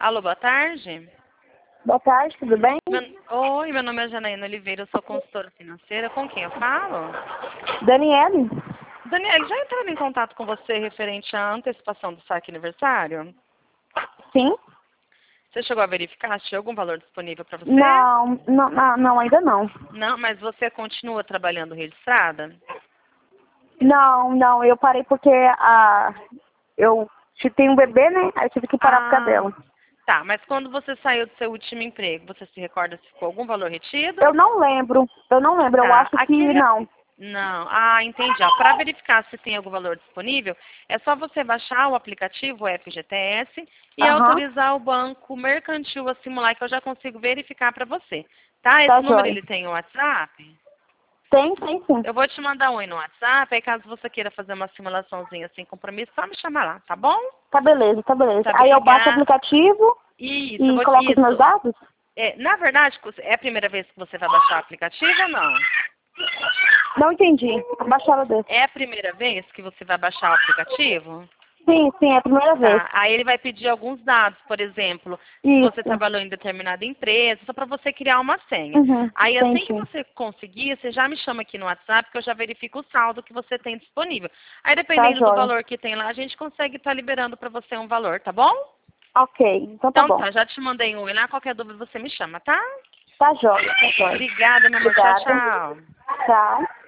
Alô, boa tarde. Boa tarde, tudo bem? Oi, meu nome é Janaína Oliveira, eu sou consultora financeira. Com quem eu falo? Daniele? Daniela, já entraram em contato com você referente à antecipação do saque aniversário? Sim? Você chegou a verificar se tinha algum valor disponível para você? Não, ainda não. Não, mas você continua trabalhando registrada? Não, eu parei porque eu tenho um bebê, né? Aí eu tive que parar por causa dela. Tá, mas quando você saiu do seu último emprego, você se recorda se ficou algum valor retido? Eu não lembro, eu Tá, acho que não. Não, entendi. Para verificar se tem algum valor disponível, é só você baixar o aplicativo FGTS e Aham, autorizar o banco mercantil a simular, que eu já consigo verificar para você. Tá? Esse tá número, jóia. ele tem o WhatsApp? Tem sim. Eu vou te mandar um oi no WhatsApp, aí caso você queira fazer uma simulaçãozinha sem compromisso, só me chamar lá, tá bom? Tá beleza. Tá Aí eu baixo o obrigada. aplicativo Isso, e coloco os meus isso. dados? Na verdade, é a primeira vez que você vai baixar o aplicativo ou não? Não entendi. Baixar ela desse. É a primeira vez que você vai baixar o aplicativo? Sim, é a primeira vez. Tá. Aí ele vai pedir alguns dados, por exemplo, se você Isso. trabalhou em determinada empresa, só para você criar uma senha. Uhum, Aí assim que entendi. você conseguir, você já me chama aqui no WhatsApp que eu já verifico o saldo que você tem disponível. Aí Tá dependendo do jóia. valor que tem lá, a gente consegue estar liberando para você um valor, tá bom? Ok, então tá Então bom. tá, já te mandei um oi lá, qualquer dúvida você me chama, tá? Tá jóia. Obrigada, meu amor. Tchau, Obrigada. tchau. Tchau.